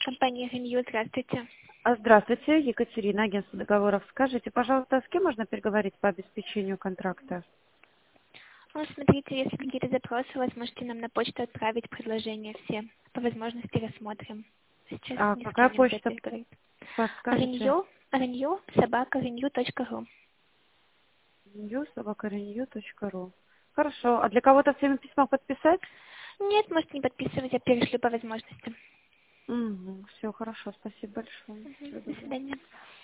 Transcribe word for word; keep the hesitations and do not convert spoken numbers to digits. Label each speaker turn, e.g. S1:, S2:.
S1: Компания Renew, здравствуйте.
S2: А, Здравствуйте, Екатерина, агентство договоров. Скажите, пожалуйста, с кем можно переговорить по обеспечению контракта?
S1: Ну, смотрите, если какие-то запросы у вас, можете нам на почту отправить предложения все. По возможности рассмотрим. Сейчас
S2: А
S1: ни с
S2: какая
S1: кем нельзя
S2: почта,
S1: переговорить.
S2: подскажете?
S1: Renew, Renew, собака, renew точка ру.
S2: Renew собака renew точка ру. Хорошо. А для кого-то всеми письма подписать?
S1: Нет, можете не подписывать, я перешлю по возможности.
S2: Угу. Все хорошо, спасибо большое.
S1: Мгм.
S2: Всего
S1: До
S2: доброго.
S1: свидания.